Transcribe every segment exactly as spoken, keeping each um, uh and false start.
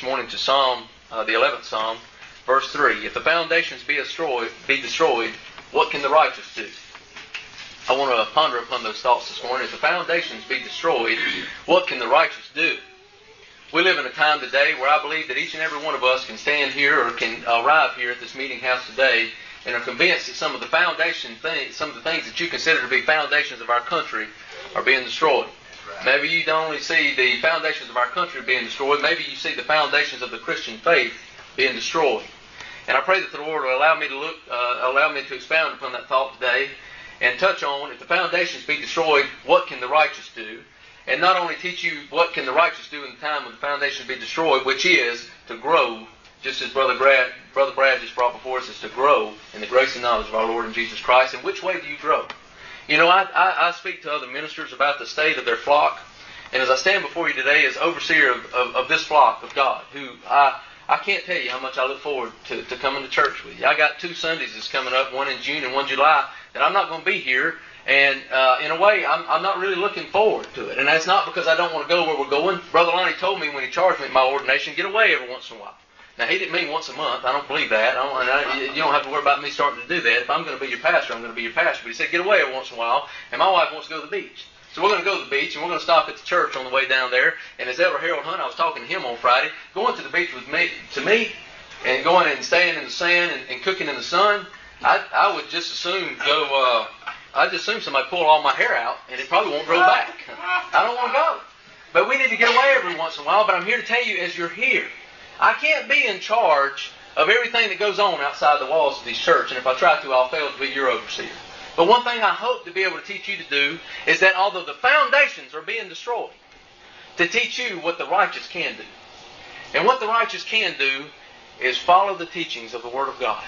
this morning to Psalm, uh, the eleventh Psalm, verse three. If the foundations be destroyed, be destroyed, what can the righteous do? I want to ponder upon those thoughts this morning. If the foundations be destroyed, what can the righteous do? We live in a time today where I believe that each and every one of us can stand here or can arrive here at this meeting house today and are convinced that some of the foundation things, some of the things that you consider to be foundations of our country are being destroyed. Maybe you don't only see the foundations of our country being destroyed, maybe you see the foundations of the Christian faith being destroyed. And I pray that the Lord will allow me to look, uh, allow me to expound upon that thought today and touch on, if the foundations be destroyed, what can the righteous do? And not only teach you what can the righteous do in the time when the foundations be destroyed, which is to grow, just as Brother Brad, Brother Brad just brought before us, is to grow in the grace and knowledge of our Lord and Jesus Christ. And which way do you grow? You know, I, I, I speak to other ministers about the state of their flock. And as I stand before you today as overseer of, of, of this flock of God, who I, I can't tell you how much I look forward to, to coming to church with you. I got two Sundays that's coming up, one in June and one July, that I'm not going to be here. And uh, in a way, I'm, I'm not really looking forward to it. And that's not because I don't want to go where we're going. Brother Lonnie told me when he charged me at my ordination, get away every once in a while. Now, he didn't mean once a month. I don't believe that. I don't, and I, you don't have to worry about me starting to do that. If I'm going to be your pastor, I'm going to be your pastor. But he said, get away every once in a while. And my wife wants to go to the beach. So we're going to go to the beach, and we're going to stop at the church on the way down there. And as Elder Harold Hunt, I was talking to him on Friday, going to the beach with me, to me, and going and staying in the sand and, and cooking in the sun, I, I would just as soon go, uh, I'd just assume somebody pull all my hair out, and it probably won't grow back. I don't want to go. But we need to get away every once in a while. But I'm here to tell you, as you're here, I can't be in charge of everything that goes on outside the walls of this church. And if I try to, I'll fail to be your overseer. But one thing I hope to be able to teach you to do is that although the foundations are being destroyed, to teach you what the righteous can do. And what the righteous can do is follow the teachings of the Word of God.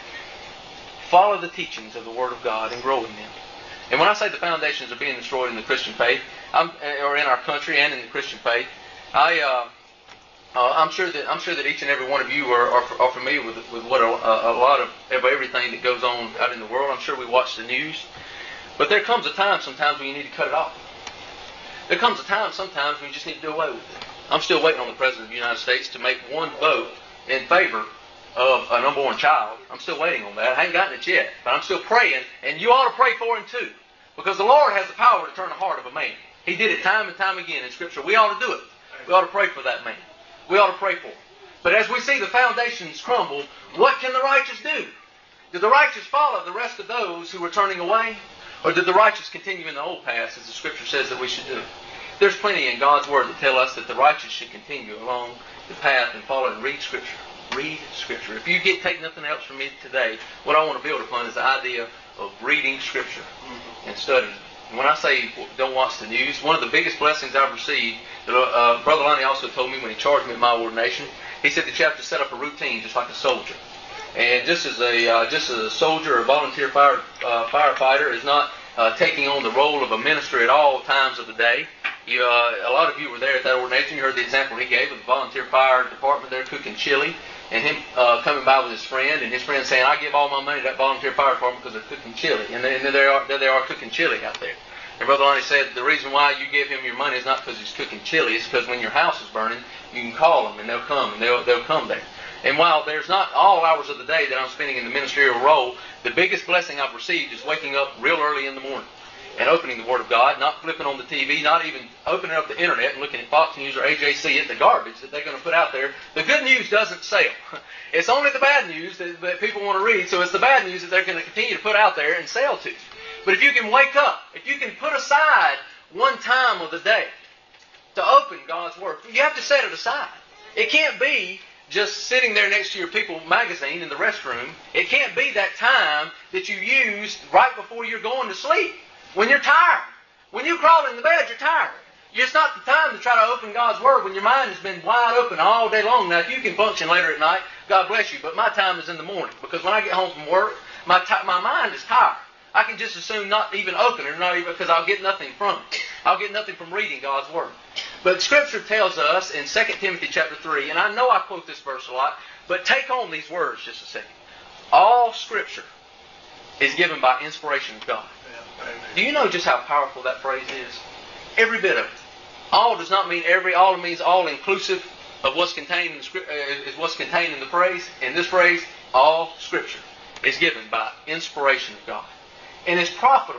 Follow the teachings of the Word of God and grow in them. And when I say the foundations are being destroyed in the Christian faith, I'm, or in our country and in the Christian faith, I, uh, uh, I'm sure that I'm sure that each and every one of you are, are, are familiar with with what a, a lot of everything that goes on out in the world. I'm sure we watch the news, but there comes a time sometimes when you need to cut it off. There comes a time sometimes when you just need to do away with it. I'm still waiting on the President of the United States to make one vote in favor of an unborn child. I'm still waiting on that. I ain't gotten it yet, but I'm still praying, and you ought to pray for him too, because the Lord has the power to turn the heart of a man. He did it time and time again in Scripture. We ought to do it. We ought to pray for that man. We ought to pray for him. But as we see the foundations crumble, what can the righteous do? Did the righteous follow the rest of those who were turning away? Or did the righteous continue in the old paths, as the Scripture says that we should do? There's plenty in God's Word that tell us that the righteous should continue along the path and follow and read Scripture. Read Scripture. If you get take nothing else from me today, what I want to build upon is the idea of reading Scripture and studying. And when I say don't watch the news, one of the biggest blessings I've received, uh, Brother Lonnie also told me when he charged me at my ordination, he said that you have to set up a routine just like a soldier. And just as a uh, just as a soldier or volunteer fire uh, firefighter is not uh, taking on the role of a minister at all times of the day. You, uh, a lot of you were there at that ordination. You heard the example he gave of the volunteer fire department there cooking chili, and him uh, coming by with his friend, and his friend saying, "I give all my money to that volunteer fire department because they're cooking chili," and, they, and there they are, there they are cooking chili out there. And Brother Lonnie said the reason why you give him your money is not because he's cooking chili; it's because when your house is burning, you can call them and they'll come and they'll they'll come there. And while there's not all hours of the day that I'm spending in the ministerial role, the biggest blessing I've received is waking up real early in the morning and opening the Word of God, not flipping on the T V, not even opening up the internet and looking at Fox News or A J C at the garbage that they're going to put out there. The good news doesn't sell. It's only the bad news that, that people want to read, so it's the bad news that they're going to continue to put out there and sell to. But if you can wake up, if you can put aside one time of the day to open God's Word, you have to set it aside. It can't be just sitting there next to your People magazine in the restroom. It can't be that time that you use right before you're going to sleep. When you're tired. When you crawl in the bed, you're tired. It's not the time to try to open God's Word when your mind has been wide open all day long. Now, if you can function later at night, God bless you. But my time is in the morning. Because when I get home from work, my t- my mind is tired. I can just as soon not even open it, not even because I'll get nothing from it. I'll get nothing from reading God's Word. But Scripture tells us in Second Timothy chapter three, and I know I quote this verse a lot, but take home these words just a second. All Scripture is given by inspiration of God. Do you know just how powerful that phrase is? Every bit of it. All does not mean every. All means all inclusive. of what's contained in the script uh, is what's contained in the phrase. In this phrase, all Scripture is given by inspiration of God, and is profitable.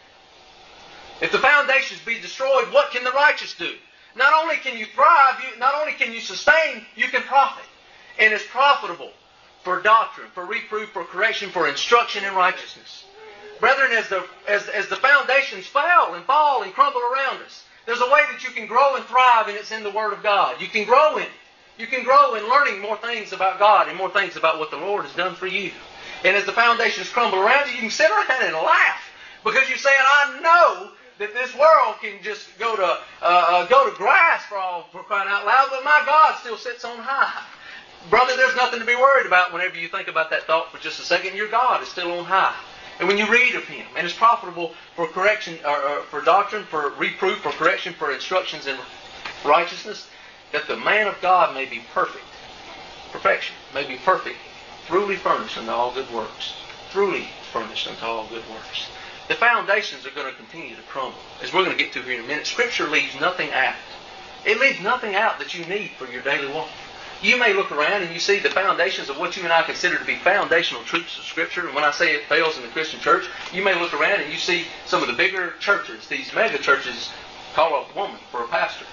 If the foundations be destroyed, what can the righteous do? Not only can you thrive, you, not only can you sustain, you can profit. And it's profitable for doctrine, for reproof, for correction, for instruction in righteousness. Brethren, as the, as, as the foundations fail and fall and crumble around us, there's a way that you can grow and thrive, and it's in the Word of God. You can grow in it. You can grow in learning more things about God and more things about what the Lord has done for you. And as the foundations crumble around you, you can sit around and laugh, because you're saying, I know that this world can just go to uh, uh, go to grass for all for crying out loud, but my God still sits on high. Brother, there's nothing to be worried about whenever you think about that thought for just a second. Your God is still on high. And when you read of Him, and it's profitable for correction, or, or for doctrine, for reproof, for correction, for instructions in righteousness, that the man of God may be perfect. Perfection. May be perfect, truly furnished unto all good works. Truly furnished unto all good works. The foundations are going to continue to crumble, as we're going to get to here in a minute. Scripture leaves nothing out. It leaves nothing out that you need for your daily walk. You may look around and you see the foundations of what you and I consider to be foundational truths of Scripture. And when I say it fails in the Christian church, you may look around and you see some of the bigger churches, these mega churches, call a woman for a pastor.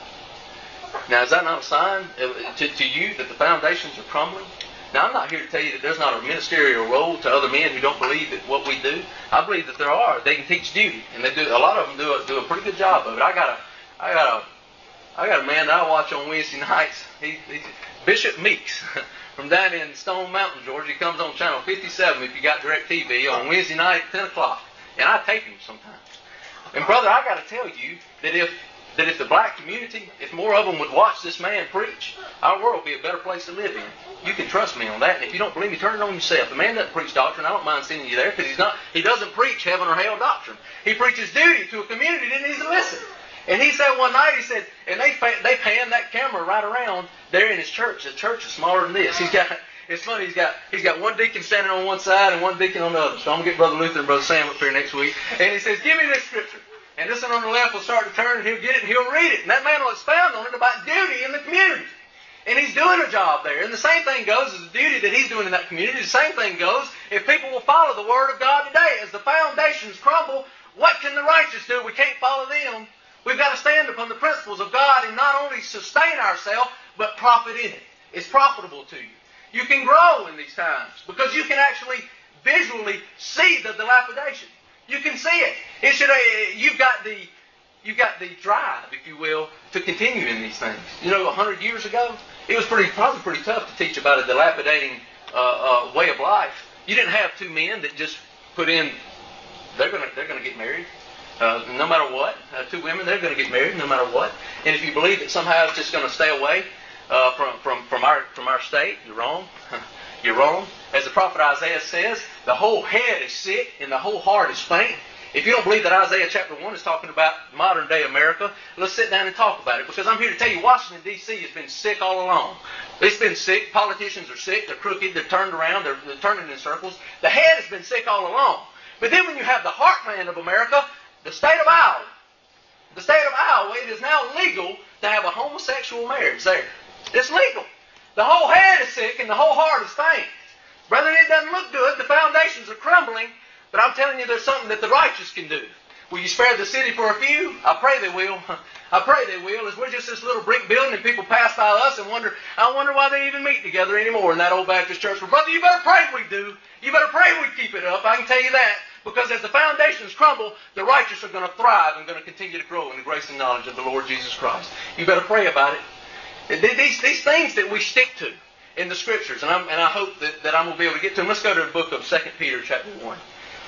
Now, is that not a sign to, to you that the foundations are crumbling? Now, I'm not here to tell you that there's not a ministerial role to other men who don't believe that what we do. I believe that there are. They can teach duty, and they do. A lot of them do a, do a pretty good job of it. I got a, I got a, I got a man that I watch on Wednesday nights. He, he Bishop Meeks from down in Stone Mountain, Georgia. He comes on channel fifty-seven if you got DirecTV on Wednesday night at ten o'clock, and I tape him sometimes. And brother, I got to tell you that if that if the black community, if more of them would watch this man preach, our world would be a better place to live in. You can trust me on that. And if you don't believe me, turn it on yourself. The man doesn't preach doctrine. I don't mind sending you there, because he's not. He doesn't preach heaven or hell doctrine. He preaches duty to a community that needs to listen. And he said one night, he said, and they they pan that camera right around there in his church. The church is smaller than this. He's got. It's funny. He's got he's got one deacon standing on one side and one deacon on the other. So I'm gonna get Brother Luther and Brother Sam up here next week. And he says, "Give me this scripture." And this one on the left will start to turn, and he'll get it, and he'll read it. And that man will expound on it about duty in the community. And he's doing a job there. And the same thing goes as the duty that he's doing in that community. The same thing goes if people will follow the Word of God today. As the foundations crumble, what can the righteous do? We can't follow them. We've got to stand upon the principles of God and not only sustain ourselves, but profit in it. It's profitable to you. You can grow in these times because you can actually visually see the dilapidation. You can see it. It should. Uh, you've got the, you've got the drive, if you will, to continue in these things. You know, a hundred years ago, it was pretty, probably pretty tough to teach about a dilapidating uh, uh, way of life. You didn't have two men that just put in. They're gonna, they're gonna get married, uh, no matter what. Uh, two women, they're gonna get married, no matter what. And if you believe that somehow it's just gonna stay away uh, from, from, from our, from our state, you're wrong. You're wrong. As the prophet Isaiah says, the whole head is sick and the whole heart is faint. If you don't believe that Isaiah chapter one is talking about modern day America, let's sit down and talk about it. Because I'm here to tell you, Washington, D C has been sick all along. It's been sick. Politicians are sick. They're crooked. They're turned around. They're, they're turning in circles. The head has been sick all along. But then when you have the heartland of America, the state of Iowa, the state of Iowa, it is now legal to have a homosexual marriage there. It's legal. The whole head is sick and the whole heart is faint. Brethren, it doesn't look good. The foundations are crumbling. But I'm telling you, there's something that the righteous can do. Will you spare the city for a few? I pray they will. I pray they will. As we're just this little brick building and people pass by us and wonder, I wonder why they even meet together anymore in that old Baptist church. Well, brother, you better pray we do. You better pray we keep it up. I can tell you that. Because as the foundations crumble, the righteous are going to thrive and going to continue to grow in the grace and knowledge of the Lord Jesus Christ. You better pray about it. These, these things that we stick to in the Scriptures, and, I'm, and I hope that, that I'm going to be able to get to them. Let's go to the book of Second Peter chapter one.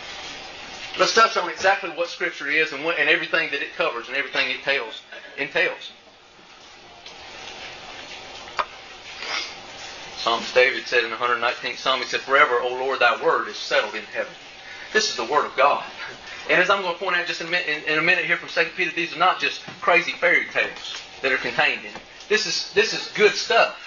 Let's touch on exactly what Scripture is and, what, and everything that it covers and everything it entails. entails. Psalmist David said in the one hundred nineteenth Psalm, he said, "Forever, O Lord, thy word is settled in heaven." This is the Word of God. And as I'm going to point out just in a minute, in, in a minute here from Second Peter, these are not just crazy fairy tales that are contained in it. This is, this is good stuff.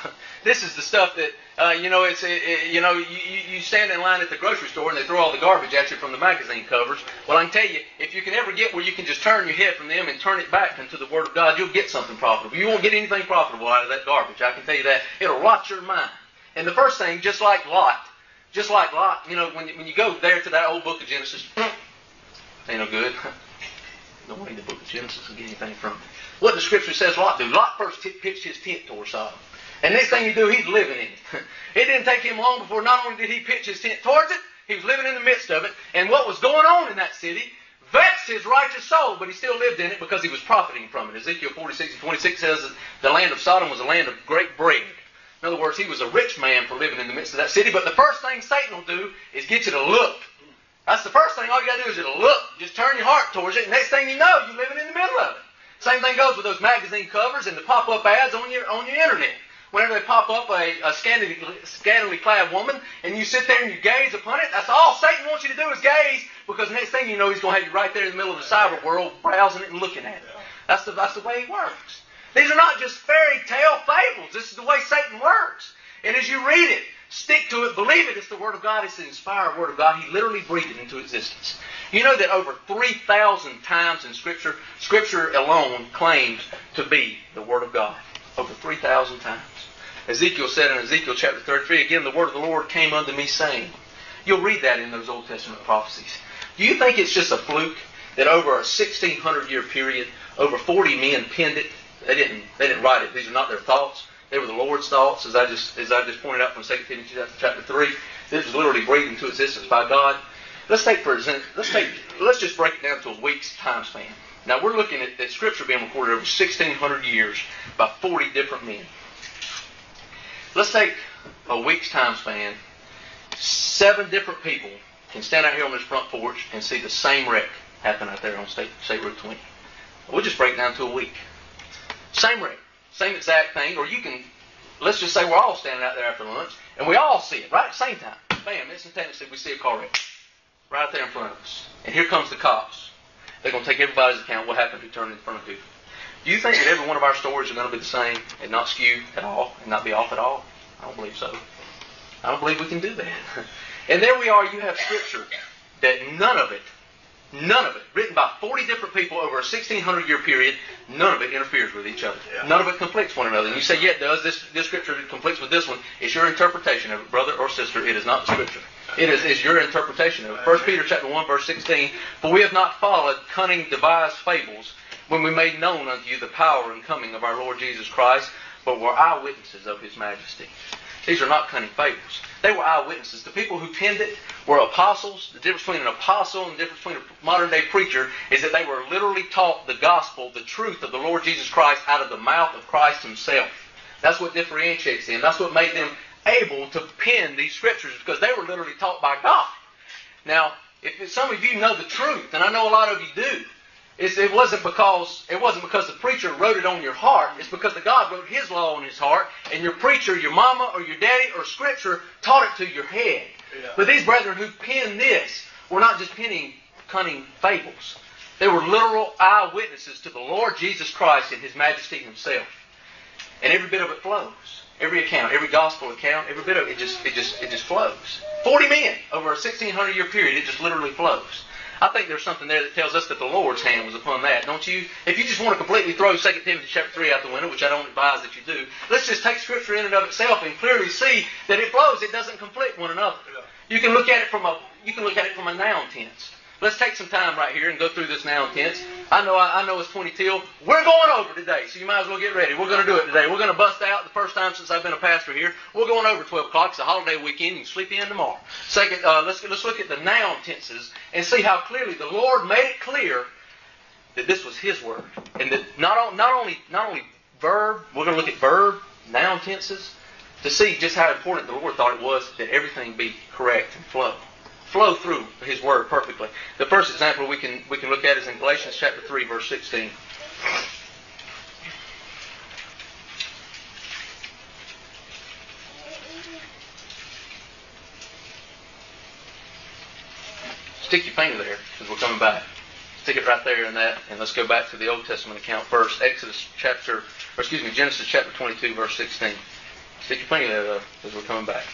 This is the stuff that, uh, you know, it's, it, it, you know, you, you stand in line at the grocery store and they throw all the garbage at you from the magazine covers. Well, I can tell you, if you can ever get where you can just turn your head from them and turn it back into the Word of God, you'll get something profitable. You won't get anything profitable out of that garbage. I can tell you that. It'll rot your mind. And the first thing, just like Lot, just like Lot, you know, when, when you go there to that old book of Genesis, ain't no good. No way the book of Genesis will get anything from it. What the Scripture says Lot do. Lot first t- pitched his tent towards Sodom. And next thing you do, he's living in it. It didn't take him long before not only did he pitch his tent towards it, he was living in the midst of it. And what was going on in that city vexed his righteous soul, but he still lived in it because he was profiting from it. Ezekiel forty-six and twenty-six says that the land of Sodom was a land of great bread. In other words, he was a rich man for living in the midst of that city. But the first thing Satan will do is get you to look. That's the first thing. All you got to do is to look. Just turn your heart towards it. And next thing you know, you're living in the middle of it. Same thing goes with those magazine covers and the pop-up ads on your on your internet. Whenever they pop up a, a scantily, scantily clad woman and you sit there and you gaze upon it, that's all Satan wants you to do is gaze, because next thing you know, he's going to have you right there in the middle of the cyber world browsing it and looking at it. That's the, that's the way he works. These are not just fairy tale fables. This is the way Satan works. And as you read it, stick to it, believe it. It's the Word of God. It's the inspired Word of God. He literally breathed it into existence. You know that over three thousand times in Scripture, Scripture alone claims to be the Word of God. Over three thousand times. Ezekiel said in Ezekiel chapter thirty-three, again, the word of the Lord came unto me saying. You'll read that in those Old Testament prophecies. Do you think it's just a fluke that over a sixteen hundred year period, over forty men penned it? They didn't, they didn't write it. These are not their thoughts. They were the Lord's thoughts, as I just as I just pointed out from Second Timothy chapter three. This was literally breathed into existence by God. Let's take for example, let's take let's just break it down to a week's time span. Now we're looking at, at Scripture being recorded over sixteen hundred years by forty different men. Let's take a week's time span. Seven different people can stand out here on this front porch and see the same wreck happen out there on State, State Route twenty. We'll just break it down to a week. Same wreck. Same exact thing. Or you can, let's just say we're all standing out there after lunch and we all see it, right? At the same time. Bam, instantaneously we see a car wreck. Right there in front of us. And here comes the cops. They're going to take everybody's account what happened who turned in front of people. Do you think that every one of our stories are going to be the same and not skew at all and not be off at all? I don't believe so. I don't believe we can do that. And there we are, you have Scripture that none of it, none of it, written by forty different people over a sixteen hundred year period, none of it interferes with each other. Yeah. None of it conflicts one another. And you say, yeah, it does. This, this Scripture conflicts with this one. It's your interpretation of it, brother or sister. It is not Scripture. It is, is your interpretation of it. First Peter chapter one, verse sixteen, for we have not followed cunning devised fables when we made known unto you the power and coming of our Lord Jesus Christ, but were eyewitnesses of His majesty. These are not cunning fables. They were eyewitnesses. The people who penned it were apostles. The difference between an apostle and the difference between a modern day preacher is that they were literally taught the gospel, the truth of the Lord Jesus Christ out of the mouth of Christ Himself. That's what differentiates them. That's what made them able to pen these Scriptures, because they were literally taught by God. Now, if some of you know the truth, and I know a lot of you do, It's, it wasn't because it wasn't because the preacher wrote it on your heart. It's because the God wrote His law on His heart, and your preacher, your mama, or your daddy, or Scripture taught it to your head. Yeah. But these brethren who penned this were not just penning cunning fables. They were literal eyewitnesses to the Lord Jesus Christ and His majesty Himself. And every bit of it flows. Every account, every gospel account, every bit of it, it just it just it just flows. Forty men over a sixteen hundred year period, it just literally flows. I think there's something there that tells us that the Lord's hand was upon that, don't you? If you just want to completely throw Second Timothy chapter three out the window, which I don't advise that you do, let's just take Scripture in and of itself and clearly see that it flows. It doesn't conflict one another. You can look at it from a you can look at it from a noun tense. Let's take some time right here and go through this noun tense. I know I, I know it's twenty till. We're going over today, so you might as well get ready. We're going to do it today. We're going to bust out the first time since I've been a pastor here. We're going over twelve o'clock. It's a holiday weekend. You can sleep in tomorrow. Second, uh, let's let's look at the noun tenses and see how clearly the Lord made it clear that this was His word, and that not not only not only verb. We're going to look at verb, noun tenses, to see just how important the Lord thought it was that everything be correct and flow. Flow through His word perfectly. The first example we can we can look at is in Galatians chapter three, verse sixteen. Stick your finger there, because we're coming back. Stick it right there in that, and let's go back to the Old Testament account first. Exodus chapter, or excuse me, Genesis chapter twenty-two, verse sixteen. Stick your finger there, though, as we're coming back.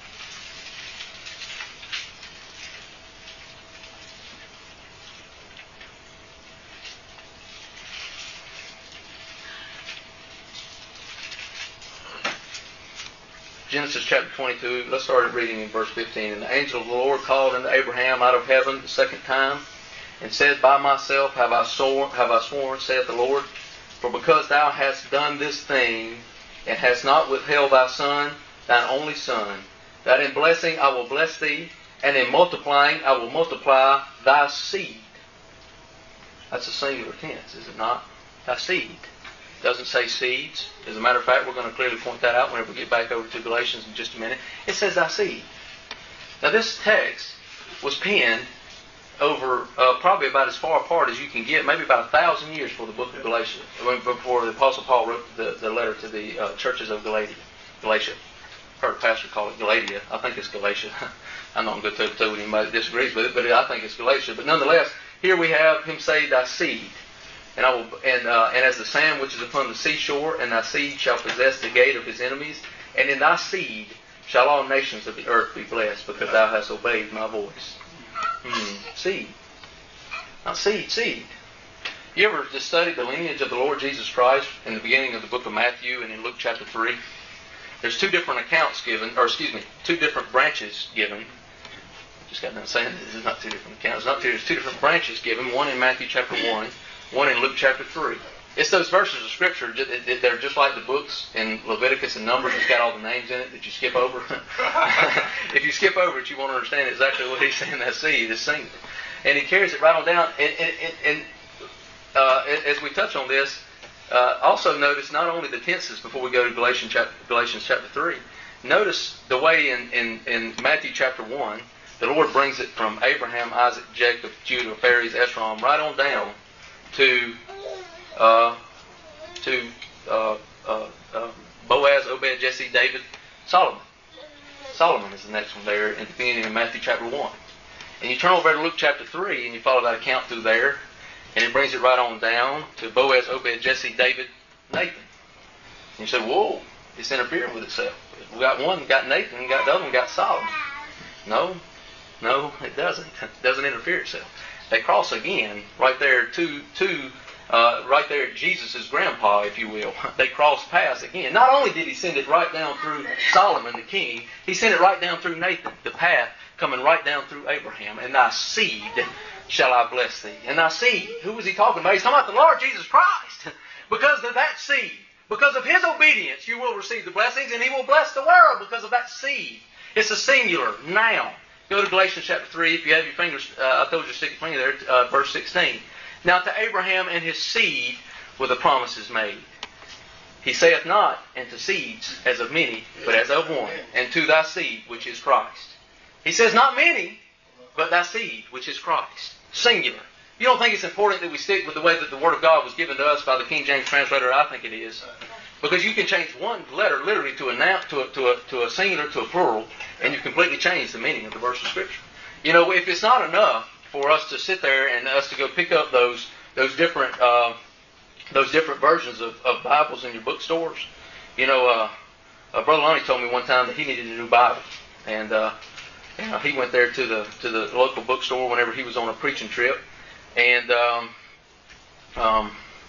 Genesis chapter twenty-two, let's start reading in verse fifteen. And the angel of the Lord called unto Abraham out of heaven the second time, and said, By myself have I sworn, have I sworn, saith the Lord, for because thou hast done this thing, and hast not withheld thy son, thine only son, that in blessing I will bless thee, and in multiplying I will multiply thy seed. That's a singular tense, is it not? Thy seed. It doesn't say seeds. As a matter of fact, we're going to clearly point that out whenever we get back over to Galatians in just a minute. It says thy seed. Now this text was penned over uh, probably about as far apart as you can get, maybe about a thousand years before the book of Galatia, before the Apostle Paul wrote the, the letter to the uh, churches of Galatia. Galatia. I heard a pastor call it Galatia. I think it's Galatia. I'm not going to go toe-to-toe with anybody that disagrees with it, but I think it's Galatia. But nonetheless, here we have him say, thy seed. And I will, and uh, and as the sand which is upon the seashore, and thy seed shall possess the gate of his enemies, and in thy seed shall all nations of the earth be blessed, because thou hast obeyed my voice. Hmm. Seed. Not seed, seed. You ever just studied the lineage of the Lord Jesus Christ in the beginning of the book of Matthew and in Luke chapter three? There's two different accounts given, or excuse me, two different branches given. Just got done saying this is not two different accounts. Not two, there's two different branches given. One in Matthew chapter one, one in Luke chapter three. It's those verses of Scripture, they're just like the books in Leviticus and Numbers. It's got all the names in it that you skip over. If you skip over it, you won't understand exactly what he's saying that seed is singular. And he carries it right on down. And, and, and uh, as we touch on this, uh, also notice not only the tenses before we go to Galatians chapter, Galatians chapter three. Notice the way in, in, in Matthew chapter one, the Lord brings it from Abraham, Isaac, Jacob, Judah, Phares, Esrom, right on down to... Uh, to uh, uh, uh, Boaz, Obed, Jesse, David, Solomon. Solomon is the next one there in the beginning of Matthew chapter one. And you turn over to Luke chapter three and you follow that account through there, and it brings it right on down to Boaz, Obed, Jesse, David, Nathan. And you say, whoa, it's interfering with itself. We got one, got Nathan, and got the other one, got Solomon. No, no, it doesn't. It doesn't interfere itself. They cross again right there, two, two, Uh, right there at Jesus' grandpa, if you will. They crossed paths again. Not only did he send it right down through Solomon the king, he sent it right down through Nathan, the path coming right down through Abraham. And thy seed shall I bless thee. And thy seed, who was he talking about? He's talking about the Lord Jesus Christ. Because of that seed, because of his obedience, you will receive the blessings, and he will bless the world because of that seed. It's a singular, now. Go to Galatians chapter three. If you have your fingers, uh, I told you to stick your finger there, uh, verse sixteen. Now to Abraham and his seed were the promises made. He saith not, and to seeds as of many, but as of one, and to thy seed, which is Christ. He says not many, but thy seed, which is Christ. Singular. You don't think it's important that we stick with the way that the Word of God was given to us by the King James translator? I think it is. Because you can change one letter literally to a, noun, to a, to a, to a singular, to a plural, and you completely change the meaning of the verse of Scripture. You know, if it's not enough for us to sit there and us to go pick up those those different uh, those different versions of, of Bibles in your bookstores. You know, uh, uh, Brother Lonnie told me one time that he needed a new Bible, and uh, you know, he went there to the to the local bookstore whenever he was on a preaching trip, and um, um,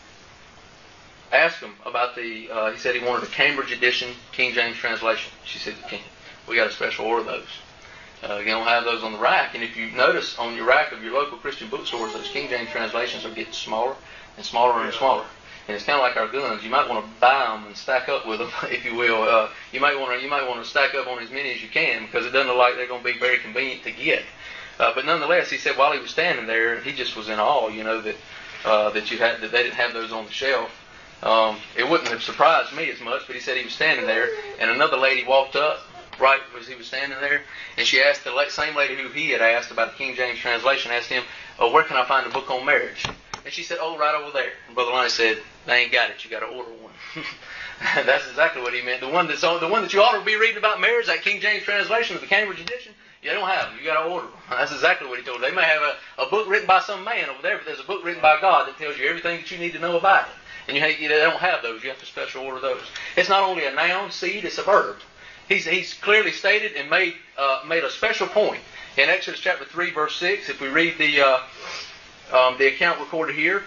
asked him about the. Uh, he said he wanted a Cambridge edition King James translation. She said, "We got a special order of those." Uh, you don't have those on the rack. And if you notice on your rack of your local Christian bookstores, those King James translations are getting smaller and smaller and smaller. And it's kind of like our guns. You might want to buy them and stack up with them, if you will. Uh, you might want to you might want to stack up on as many as you can, because it doesn't look like they're going to be very convenient to get. Uh, but nonetheless, he said while he was standing there, he just was in awe, you know, that uh, that you had that they didn't have those on the shelf. Um, it wouldn't have surprised me as much, but he said he was standing there, and another lady walked up right as he was standing there, and she asked the same lady who he had asked about the King James translation, asked him, oh, where can I find a book on marriage? And she said, oh, right over there. And Brother Lonnie said, they ain't got it. You got to order one. That's exactly what he meant. The one that's on, the one that you ought to be reading about marriage, that King James translation of the Cambridge edition, you don't have them. You got to order them. That's exactly what he told her. They may have a, a book written by some man over there, but there's a book written by God that tells you everything that you need to know about it. And you, you they don't have those. You have to special order those. It's not only a noun, seed, it's a verb. He's, he's clearly stated and made uh, made a special point. In Exodus chapter three, verse six, if we read the, uh, um, the account recorded here,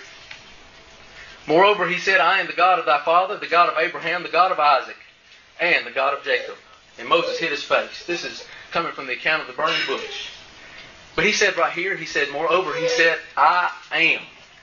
moreover, he said, I am the God of thy father, the God of Abraham, the God of Isaac, and the God of Jacob. And Moses hid his face. This is coming from the account of the burning bush. But he said right here, he said, moreover, he said, I am.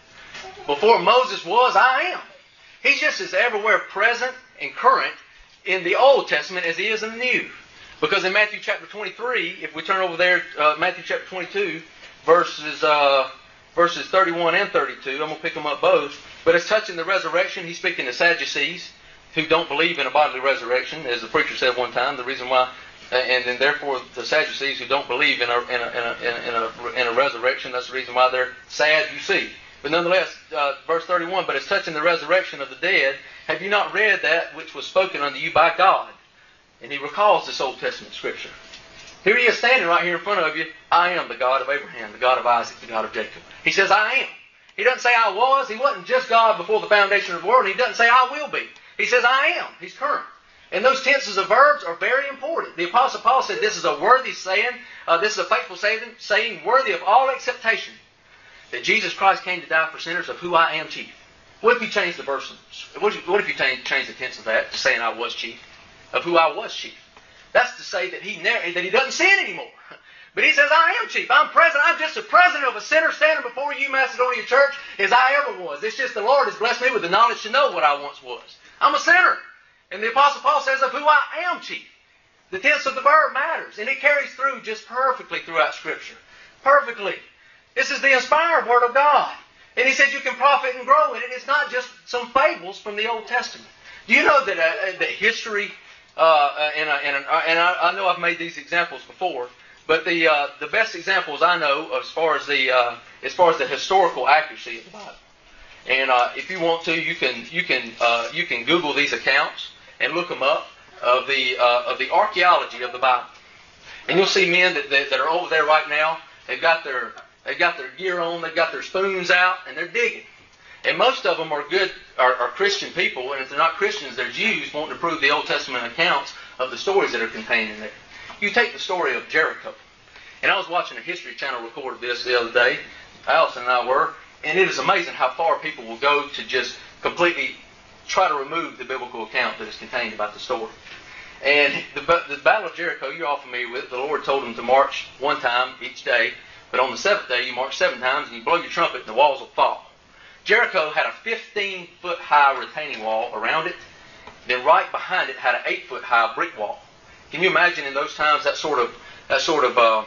Before Moses was, I am. He's just as everywhere present and current in the Old Testament as he is in the New. Because in Matthew chapter twenty-three, if we turn over there, uh, Matthew chapter twenty-two, verses uh, verses thirty-one and thirty-two, I'm going to pick them up both. But it's touching the resurrection. He's speaking to Sadducees who don't believe in a bodily resurrection, as the preacher said one time. The reason why, and then therefore the Sadducees who don't believe in a in a in a in a, in a resurrection, that's the reason why they're sad. You see. But nonetheless, uh, verse thirty-one, but it's touching the resurrection of the dead. Have you not read that which was spoken unto you by God? And he recalls this Old Testament scripture. Here he is standing right here in front of you. I am the God of Abraham, the God of Isaac, the God of Jacob. He says, I am. He doesn't say I was. He wasn't just God before the foundation of the world. And he doesn't say I will be. He says I am. He's current. And those tenses of verbs are very important. The Apostle Paul said this is a worthy saying. Uh, this is a faithful saying, saying worthy of all acceptation. That Jesus Christ came to die for sinners, of who I am chief. What if you change the verse? What if, what if you change, change the tense of that to saying I was chief? Of who I was chief. That's to say that he never, that he doesn't sin anymore. But he says, I am chief. I'm president. I'm just a president of a sinner standing before you, Macedonia Church, as I ever was. It's just the Lord has blessed me with the knowledge to know what I once was. I'm a sinner. And the Apostle Paul says, of who I am chief. The tense of the verb matters. And it carries through just perfectly throughout Scripture. Perfectly. This is the inspired Word of God. And he says you can profit and grow in it. It's not just some fables from the Old Testament. Do you know that, uh, that history... Uh, and I, and, I, and I, I know I've made these examples before, but the uh, the best examples I know as far as the uh, as far as the historical accuracy of the Bible. And uh, if you want to, you can you can uh, you can Google these accounts and look them up of the uh, of the archaeology of the Bible, and you'll see men that, that that are over there right now. They've got their they've got their gear on, they've got their spoons out, and they're digging. And most of them are good, are, are Christian people, and if they're not Christians, they're Jews wanting to prove the Old Testament accounts of the stories that are contained in there. You take the story of Jericho. And I was watching a History Channel record of this the other day. Allison and I were. And it is amazing how far people will go to just completely try to remove the biblical account that is contained about the story. And the, the Battle of Jericho, you're all familiar with. The Lord told them to march one time each day. But on the seventh day, you march seven times and you blow your trumpet and the walls will fall. Jericho had a fifteen-foot high retaining wall around it. Then right behind it had an eight-foot high brick wall. Can you imagine in those times that sort of that sort of uh,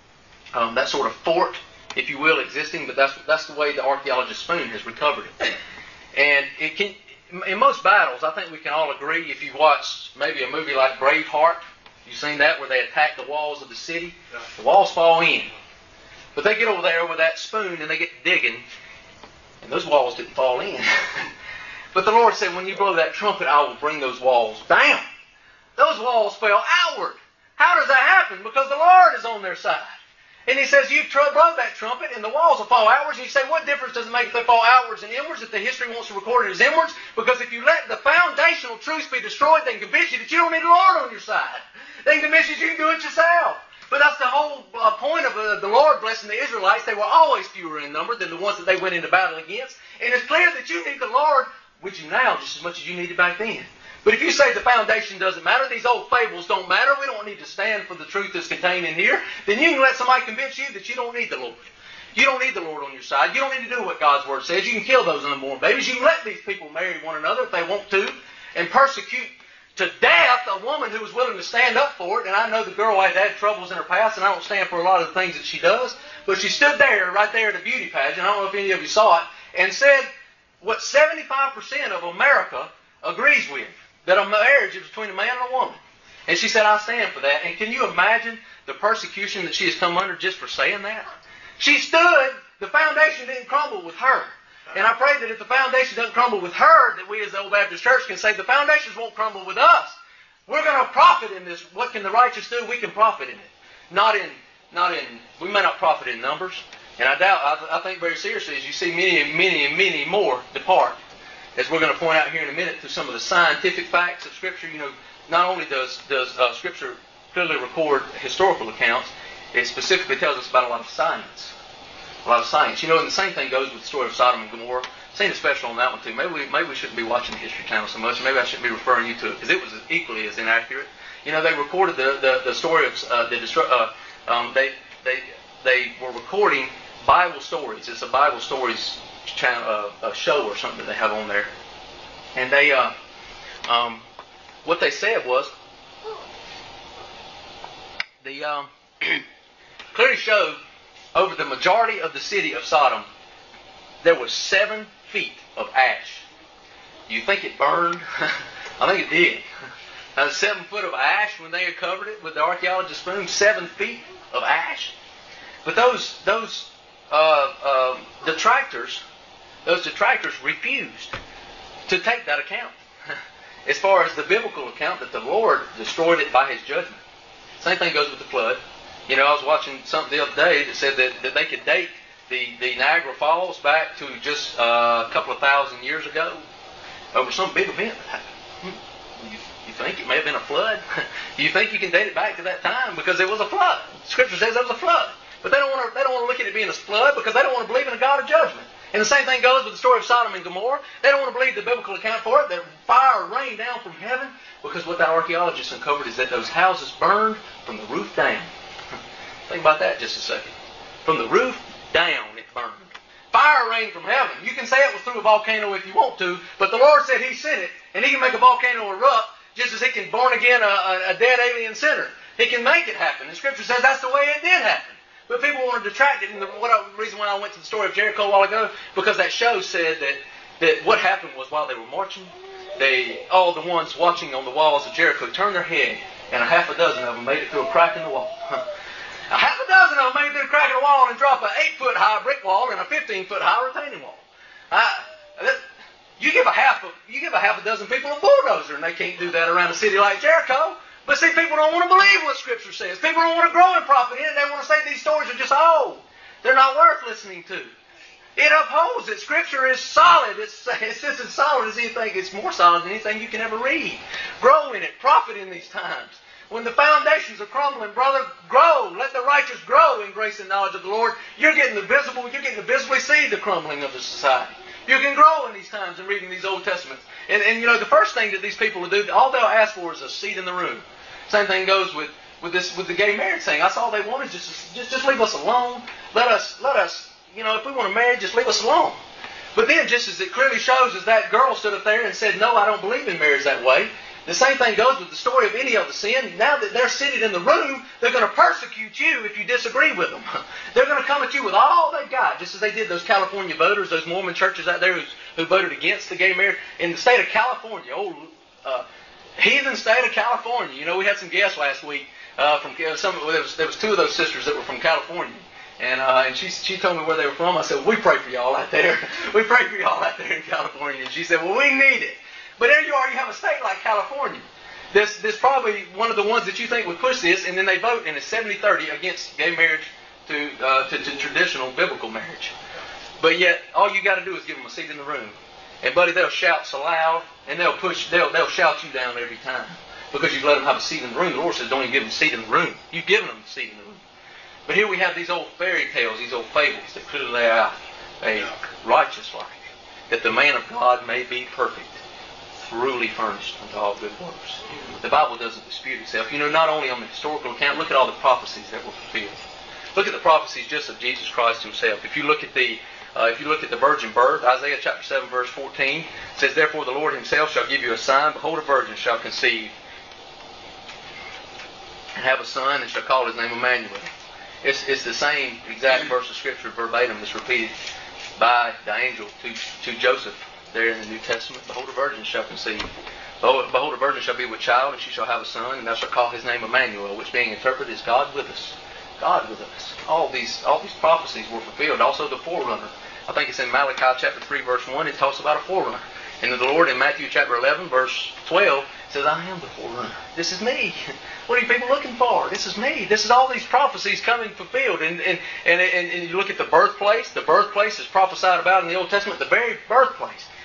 um, that sort of fort, if you will, existing? But that's that's the way the archaeologist Spoon has recovered it. And it can, in most battles, I think we can all agree. If you've watched maybe a movie like Braveheart, you've seen that where they attack the walls of the city. The walls fall in, but they get over there with that spoon and they get digging. And those walls didn't fall in. But the Lord said, when you blow that trumpet, I will bring those walls down. Those walls fell outward. How does that happen? Because the Lord is on their side. And he says, you blow that trumpet and the walls will fall outwards. And you say, what difference does it make if they fall outwards and inwards if the history wants to record it as inwards? Because if you let the foundational truths be destroyed, they can convince you that you don't need the Lord on your side. They can convince you that you can do it yourself. But that's the whole uh, point of uh, the Lord blessing the Israelites. They were always fewer in number than the ones that they went into battle against. And it's clear that you need the Lord with you now just as much as you needed back then. But if you say the foundation doesn't matter, these old fables don't matter, we don't need to stand for the truth that's contained in here, then you can let somebody convince you that you don't need the Lord. You don't need the Lord on your side. You don't need to do what God's Word says. You can kill those unborn babies. You can let these people marry one another if they want to and persecute to death a woman who was willing to stand up for it. And I know the girl had had troubles in her past, and I don't stand for a lot of the things that she does. But she stood there, right there at a beauty pageant, I don't know if any of you saw it, and said what seventy-five percent of America agrees with, that a marriage is between a man and a woman. And she said, I stand for that. And can you imagine the persecution that she has come under just for saying that? She stood, the foundation didn't crumble with her. And I pray that if the foundation doesn't crumble with her, that we as the Old Baptist Church can say the foundations won't crumble with us. We're going to profit in this. What can the righteous do? We can profit in it. Not in, not in, we may not profit in numbers. And I doubt, I, I think very seriously, as you see many and many and many more depart. as we're going to point out here in a minute through some of the scientific facts of Scripture, you know, not only does, does uh, Scripture clearly record historical accounts, it specifically tells us about a lot of science. A lot of science. You know, and the same thing goes with the story of Sodom and Gomorrah. Seen a special on that one too. Maybe we, maybe we shouldn't be watching the History Channel so much. Maybe I shouldn't be referring you to it because it was equally as inaccurate. You know, they recorded the, the, the story of uh, the destru- uh, um, they they they were recording Bible stories. It's a Bible stories channel, uh, a show or something that they have on there, and they uh, um, what they said was the um, clearly showed over the majority of the city of Sodom there was seven feet of ash. You think it burned? I think it did. Uh, seven foot of ash when they had covered it with the archaeologist's spoon. Seven feet of ash. But those those uh, uh, detractors, those detractors refused to take that account. As far as the biblical account that the Lord destroyed it by His judgment. Same thing goes with the flood. You know, I was watching something the other day that said that, that they could date the, the Niagara Falls back to just uh, a couple of thousand years ago over some big event that happened. Hmm. You, you think it may have been a flood? You think you can date it back to that time because it was a flood? Scripture says there was a flood, but they don't want to. They don't want to look at it being a flood because they don't want to believe in a God of judgment. And the same thing goes with the story of Sodom and Gomorrah. They don't want to believe the biblical account for it, that fire rained down from heaven, because what that archaeologist uncovered is that those houses burned from the roof down. Think about that just a second. From the roof down, it burned. Fire rained from heaven. You can say it was through a volcano if you want to, but the Lord said He sent it, and He can make a volcano erupt just as He can born again a, a, a dead alien sinner. He can make it happen. And Scripture says that's the way it did happen. But people want to detract it. And the, what I, the reason why I went to the story of Jericho a while ago, because that show said that, that what happened was while they were marching, they all the ones watching on the walls of Jericho turned their head, and a half a dozen of them made it through a crack in the wall. A half a dozen of them made it through a crack in the wall and dropped an eight-foot high brick wall and a fifteen-foot high retaining wall. I, that, you give a half a, you give a half a dozen people a bulldozer, and they can't do that around a city like Jericho. But see, people don't want to believe what Scripture says. People don't want to grow in prophet in it. They want to say these stories are just old. They're not worth listening to. It upholds it. Scripture is solid. It's, it's just as solid as anything. It's more solid than anything you can ever read. Grow in it. Profit in these times. When the foundations are crumbling, brother, grow. Let the righteous grow in grace and knowledge of the Lord. You're getting the visible, you're getting to visibly see the crumbling of the society. You can grow in these times in reading these Old Testaments. And, and you know, the first thing that these people will do, all they'll ask for is a seat in the room. Same thing goes with, with this with the gay marriage thing. That's all they want is just, just just leave us alone. Let us let us you know if we want to marry, just leave us alone. But then, just as it clearly shows, as that girl stood up there and said, "No, I don't believe in marriage that way." The same thing goes with the story of any of the sin. Now that they're seated in the room, they're going to persecute you if you disagree with them. They're going to come at you with all they've got, just as they did those California voters, those Mormon churches out there who, who voted against the gay marriage in the state of California. Oh. Uh, Heathen state of California. You know, we had some guests last week uh, from some. There was, there was two of those sisters that were from California, and uh, and she she told me where they were from. I said, well, we pray for y'all out there. We pray for y'all out there in California. And she said, well, we need it. But there you are. You have a state like California. This this probably one of the ones that you think would push this, and then they vote, and it's seventy thirty against gay marriage to, uh, to to traditional biblical marriage. But yet, all you got to do is give them a seat in the room. And buddy, they'll shout so loud, and they'll push, they'll they'll shout you down every time because you've let them have a seat in the room. The Lord says, don't even give them a seat in the room. You've given them a seat in the room. But here we have these old fairy tales, these old fables that clearly lay out a righteous life, that the man of God may be perfect, truly furnished unto all good works. The Bible doesn't dispute itself. You know, not only on the historical account, look at all the prophecies that were fulfilled. Look at the prophecies just of Jesus Christ Himself. If you look at the Uh, if you look at the virgin birth, Isaiah chapter seven, verse fourteen, it says, therefore the Lord Himself shall give you a sign. Behold, a virgin shall conceive and have a son, and shall call his name Emmanuel. It's, it's the same exact verse of Scripture verbatim that's repeated by the angel to, to Joseph there in the New Testament. Behold, a virgin shall conceive. Behold, behold, a virgin shall be with child, and she shall have a son, and thou shalt call his name Emmanuel, which being interpreted is God with us. God with us. All these, all these prophecies were fulfilled. Also the forerunner. I think it's in Malachi chapter three, verse one. It talks about a forerunner. And the Lord in Matthew chapter eleven, verse twelve, says, I am the forerunner. This is me. What are you people looking for? This is me. This is all these prophecies coming fulfilled. And, and, and, and, and you look at the birthplace. The birthplace is prophesied about in the Old Testament. The very birthplace.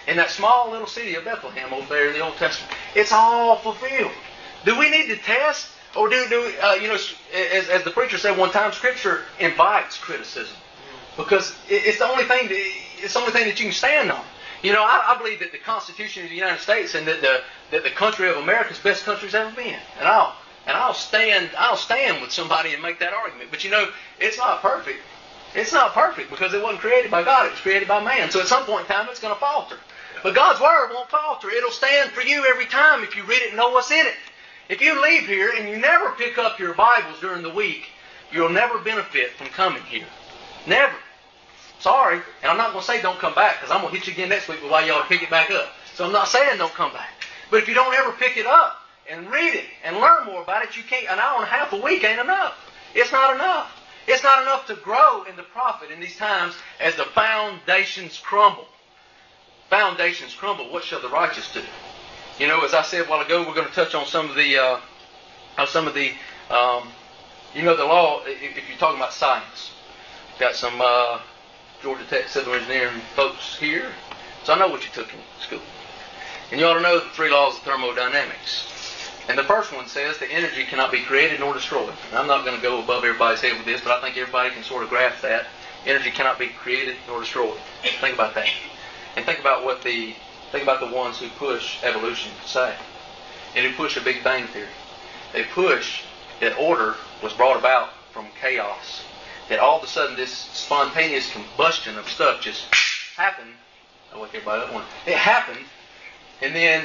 in that small little city of Bethlehem over there in the Old Testament. It's all fulfilled. Do we need to test? Or do, do uh, you know, as, as the preacher said one time, Scripture invites criticism. Because it, it's the only thing that, it's the only thing that you can stand on. You know, I, I believe that the Constitution of the United States and that the that the country of America is the best country it's ever been. And I'll and I'll stand I'll stand with somebody and make that argument. But you know, it's not perfect. It's not perfect because it wasn't created by God, it was created by man. So at some point in time it's gonna falter. But God's Word won't falter. It'll stand for you every time if you read it and know what's in it. If you leave here and you never pick up your Bibles during the week, you'll never benefit from coming here. Never. Sorry. And I'm not going to say don't come back because I'm going to hit you again next week with why you ought to pick it back up. So I'm not saying don't come back. But if you don't ever pick it up and read it and learn more about it, you can't. An hour and a half a week ain't enough. It's not enough. It's not enough to grow in the prophet in these times as the foundations crumble. Foundations crumble. What shall the righteous do? You know, as I said a while ago, we're going to touch on some of the, uh, some of the, um, you know, the law. If you're talking about science, got some uh, Georgia Tech civil engineering folks here, so I know what you took in school. And you ought to know the three laws of thermodynamics. And the first one says that energy cannot be created nor destroyed. And I'm not going to go above everybody's head with this, but I think everybody can sort of grasp that. Energy cannot be created nor destroyed. Think about that. And think about what the think about the ones who push evolution say. And who push a Big Bang theory. They push that order was brought about from chaos. That all of a sudden this spontaneous combustion of stuff just happened. I wake everybody up one. It happened, and then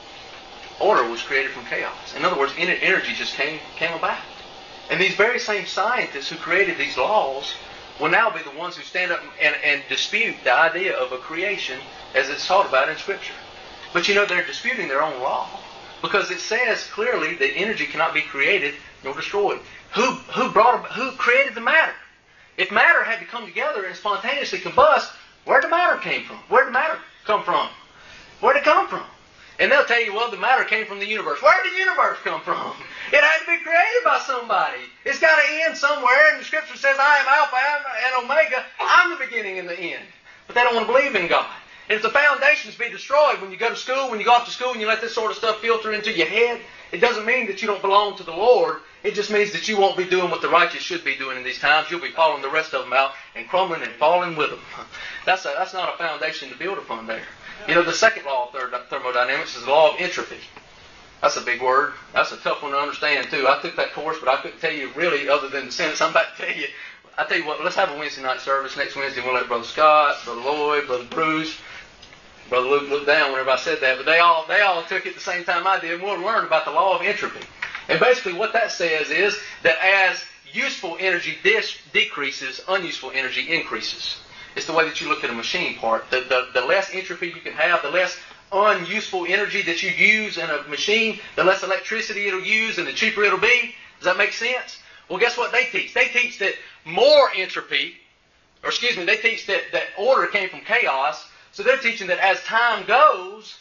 order was created from chaos. In other words, energy just came came about. And these very same scientists who created these laws will now be the ones who stand up and, and dispute the idea of a creation as it's taught about in Scripture. But you know, they're disputing their own law. Because it says clearly that energy cannot be created nor destroyed. Who who brought about, who created the matter? If matter had to come together and spontaneously combust, where'd the matter came from? Where'd the matter come from? Where'd it come from? And they'll tell you, well, the matter came from the universe. Where did the universe come from? It had to be created by somebody. It's got to end somewhere, and the Scripture says, I am Alpha and Omega. I'm the beginning and the end. But they don't want to believe in God. And if the foundations be destroyed when you go to school, when you go off to school and you let this sort of stuff filter into your head, it doesn't mean that you don't belong to the Lord. It just means that you won't be doing what the righteous should be doing in these times. You'll be following the rest of them out and crumbling and falling with them. That's, a, that's not a foundation to build upon there. You know, the second law of thermodynamics is the law of entropy. That's a big word. That's a tough one to understand, too. I took that course, but I couldn't tell you really, other than the sentence I'm about to tell you. I tell you what, let's have a Wednesday night service. Next Wednesday, we'll let Brother Scott, Brother Lloyd, Brother Bruce, Brother Luke looked down whenever I said that, but they all they all took it at the same time I did, and we'll learn about the law of entropy. And basically what that says is that as useful energy dis- decreases, unuseful energy increases. It's the way that you look at a machine part. The, the, the less entropy you can have, the less unuseful energy that you use in a machine, the less electricity it'll use and the cheaper it'll be. Does that make sense? Well, guess what they teach? They teach that more entropy, or excuse me, they teach that, that order came from chaos. So they're teaching that as time goes,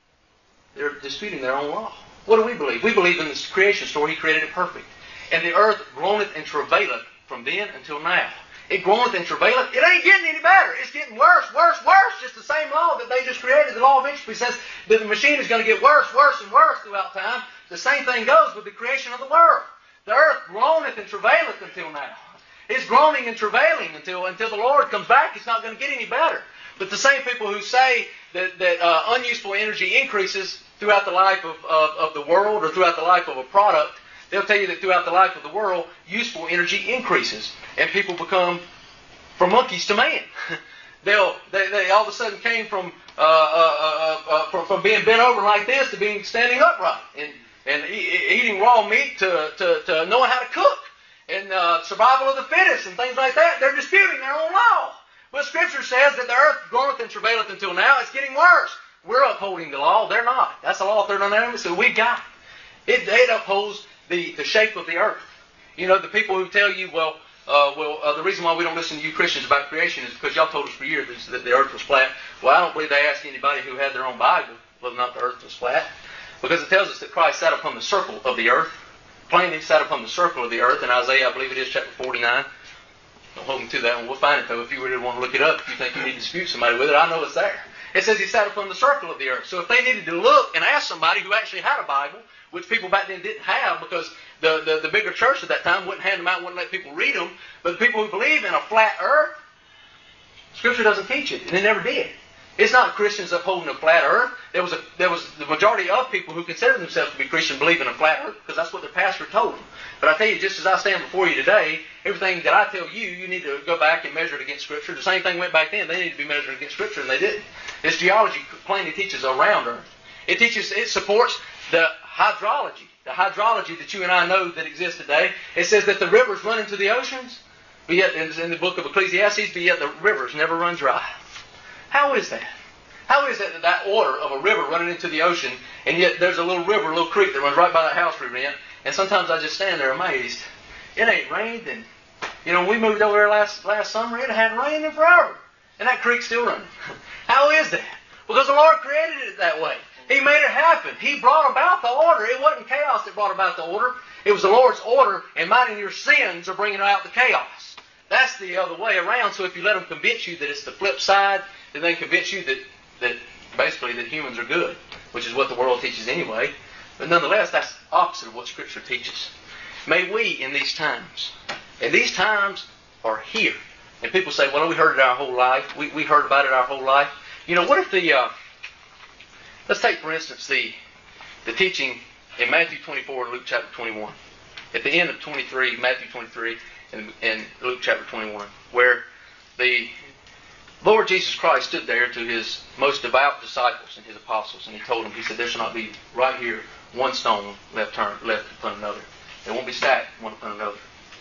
they're disputing their own law. What do we believe? We believe in this creation story. He created it perfect. And the earth groaneth and travaileth from then until now. It groaneth and travaileth. It ain't getting any better. It's getting worse, worse, worse. Just the same law that they just created. The law of entropy says that the machine is going to get worse, worse, and worse throughout time. The same thing goes with the creation of the world. The earth groaneth and travaileth until now. It's groaning and travailing until, until the Lord comes back. It's not going to get any better. But the same people who say that, that uh, unuseful energy increases throughout the life of, of, of the world or throughout the life of a product, they'll tell you that throughout the life of the world, useful energy increases. And people become from monkeys to man. They'll, they, they all of a sudden came from, uh, uh, uh, uh, from from being bent over like this to being standing upright. And, and e- eating raw meat to, to, to knowing how to cook. And uh, survival of the fittest and things like that. They're disputing their own law. But Scripture says that the earth groaneth and travaileth until now. It's getting worse. We're upholding the law. They're not. That's the law of thermodynamics that we got. It, it upholds the, the shape of the earth. You know, the people who tell you, well, uh, well, uh, the reason why we don't listen to you Christians about creation is because y'all told us for years that the earth was flat. Well, I don't believe they asked anybody who had their own Bible whether or not the earth was flat. Because it tells us that Christ sat upon the circle of the earth. Plainly sat upon the circle of the earth. In Isaiah, I believe it is chapter forty-nine. Don't hold me to that one. We'll find it, though, if you really want to look it up. If you think you need to dispute somebody with it, I know it's there. It says he sat upon the circle of the earth. So if they needed to look and ask somebody who actually had a Bible, which people back then didn't have because the, the, the bigger church at that time wouldn't hand them out, wouldn't let people read them, but the people who believe in a flat earth, Scripture doesn't teach it, and it never did. It's not Christians upholding a flat earth. There was a, there was the majority of people who considered themselves to be Christian believe in a flat earth because that's what their pastor told them. But I tell you, just as I stand before you today, everything that I tell you, you need to go back and measure it against Scripture. The same thing went back then. They needed to be measured against Scripture, and they didn't. This geology plainly teaches a round earth. It teaches, it supports the hydrology, the hydrology that you and I know that exists today. It says that the rivers run into the oceans, but yet in the book of Ecclesiastes, but yet the rivers never run dry. How is that? How is that that order of a river running into the ocean, and yet there's a little river, a little creek that runs right by that house we rent, and sometimes I just stand there amazed. It ain't rained, and you know, we moved over there last last summer, it hadn't rained in forever, and that creek's still running. How is that? Because the Lord created it that way. He made it happen. He brought about the order. It wasn't chaos that brought about the order. It was the Lord's order, and mine and your sins are bringing out the chaos. That's the other way around. So if you let them convince you that it's the flip side, then they convince you that that basically that humans are good, which is what the world teaches anyway. But nonetheless, that's the opposite of what Scripture teaches. May we, in these times, and these times are here. And people say, well, we heard it our whole life. We, we heard about it our whole life. You know, what if the, uh, let's take, for instance, the the teaching in Matthew twenty-four and Luke chapter twenty-one. At the end of twenty-three, Matthew twenty-three and, and Luke chapter twenty-one, where the Lord Jesus Christ stood there to His most devout disciples and His apostles, and He told them, He said, there shall not be right here one stone left turned left upon another. They won't be stacked one upon another.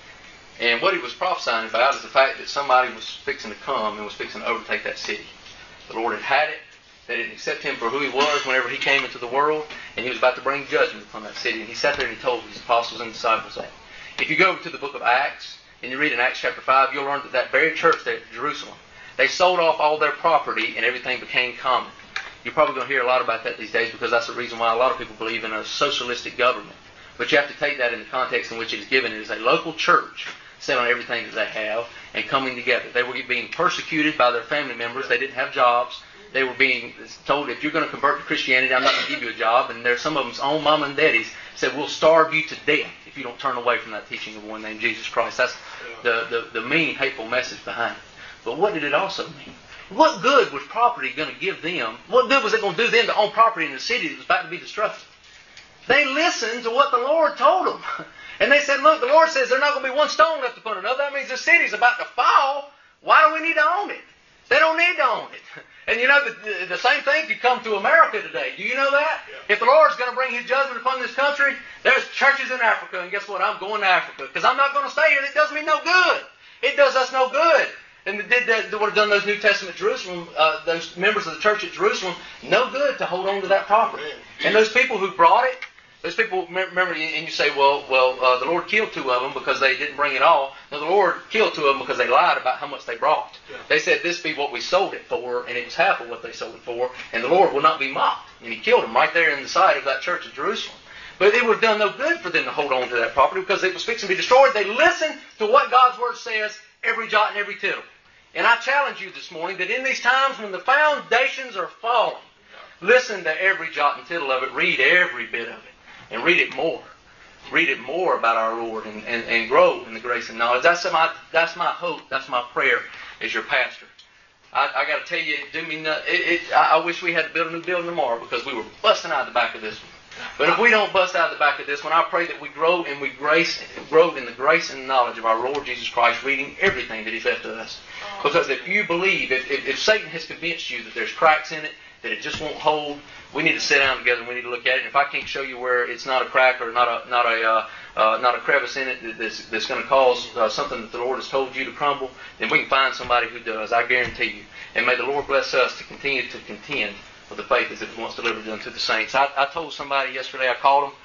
And what He was prophesying about is the fact that somebody was fixing to come and was fixing to overtake that city. The Lord had had it. They didn't accept Him for who He was whenever He came into the world, and He was about to bring judgment upon that city. And He sat there and He told His apostles and disciples that. If you go to the book of Acts, and you read in Acts chapter five, you'll learn that that very church there at Jerusalem, they sold off all their property and everything became common. You're probably going to hear a lot about that these days because that's the reason why a lot of people believe in a socialistic government. But you have to take that in the context in which it is given. It is a local church set on everything that they have and coming together. They were being persecuted by their family members. They didn't have jobs. They were being told, if you're going to convert to Christianity, I'm not going to give you a job. And there's some of them's own mom and daddies said, we'll starve you to death if you don't turn away from that teaching of one named Jesus Christ. That's the, the, the mean, hateful message behind it. But what did it also mean? What good was property going to give them? What good was it going to do them to own property in the city that was about to be destructed? They listened to what the Lord told them. And they said, look, the Lord says there's not going to be one stone left upon another. That means the city's about to fall. Why do we need to own it? They don't need to own it. And you know, the, the same thing could come to America today. Do you know that? Yeah. If the Lord's going to bring His judgment upon this country, there's churches in Africa. And guess what? I'm going to Africa. Because I'm not going to stay here. It does me no good. It does us no good. And did that, would have done those New Testament Jerusalem, uh, those members of the church at Jerusalem, no good to hold on to that property. And those people who brought it, those people, remember, and you say, well, well, uh, the Lord killed two of them because they didn't bring it all. No, the Lord killed two of them because they lied about how much they brought. Yeah. They said, this be what we sold it for, and it was half of what they sold it for, and the Lord will not be mocked. And He killed them right there in the side of that church at Jerusalem. But it would have done no good for them to hold on to that property because it was fixing to be destroyed. They listened to what God's Word says, every jot and every tittle. And I challenge you this morning that in these times when the foundations are falling, listen to every jot and tittle of it. Read every bit of it. And read it more. Read it more about our Lord and, and, and grow in the grace and knowledge. That's my that's my hope. That's my prayer as your pastor. I, I got to tell you, it do me not, it, it, I, I wish we had to build a new building tomorrow because we were busting out the back of this one. But if we don't bust out the back of this one, I pray that we grow and we grace, grow in the grace and knowledge of our Lord Jesus Christ, reading everything that He's left to us. Because if you believe, if, if, if Satan has convinced you that there's cracks in it, that it just won't hold, we need to sit down together and we need to look at it. And if I can't show you where it's not a crack or not a not a uh, uh, not a crevice in it that's, that's going to cause uh, something that the Lord has told you to crumble, then we can find somebody who does. I guarantee you. And may the Lord bless us to continue to contend with the faith as it was once delivered unto the saints. I, I told somebody yesterday, I called them,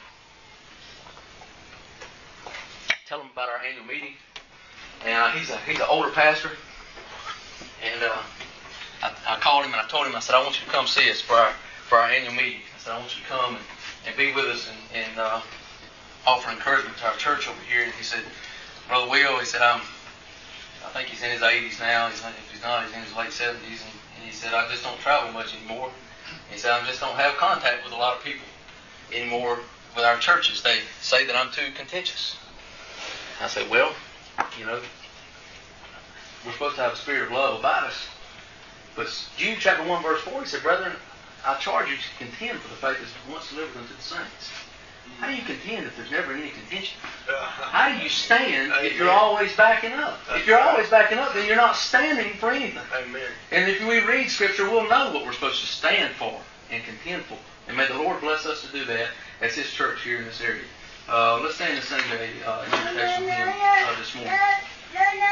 tell them about our annual meeting. And uh, he's a he's an older pastor. And uh, I, I called him and I told him, I said, I want you to come see us for our for our annual meeting. I said, I want you to come and, and be with us and, and uh, offer encouragement to our church over here. And he said, Brother Will, he said, I'm, I think he's in his eighties now. He's not, if he's not, he's in his late seventies. And, And he said, I just don't travel much anymore. He said, I just don't have contact with a lot of people anymore with our churches. They say that I'm too contentious. I said, well, you know, we're supposed to have a spirit of love about us. But Jude chapter one verse four, he said, brethren, I charge you to contend for the faith that's once delivered unto the saints. How do you contend if there's never any contention? How do you stand if you're always backing up? If you're always backing up, then you're not standing for anything. Amen. And if we read Scripture, we'll know what we're supposed to stand for and contend for. And may the Lord bless us to do that as His church here in this area. Uh, let's stand and sing a uh, invitation hymn uh, this morning.